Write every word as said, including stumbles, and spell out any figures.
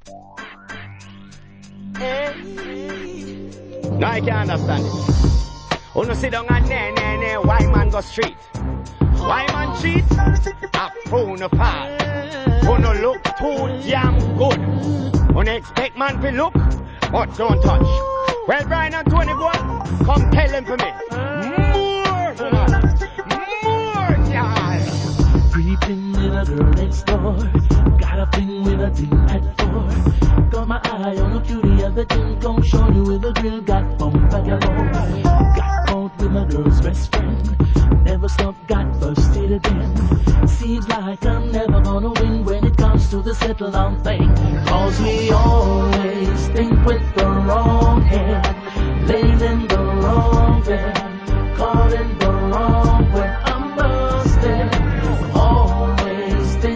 No, I can't understand it. Who no sit down and nay, nay, nay, why man go street? Why man cheat? A fool no fall. Who no look too damn good. Who no expect man to look, but don't touch. Well, Brian and Tony, boy, come tell them for me. More, woman. More, y'all. Creeping with a girl next door. Got a thing with a thing at four. Got my eye on a cutie of the thing. Come show you with a grill. Got bumped by galore. Got caught with my girl's best friend. Never stopped, got busted again. Seems like I'm never gonna win when it comes to the settle down thing. Cause we always think with the wrong head, laying in the wrong bed.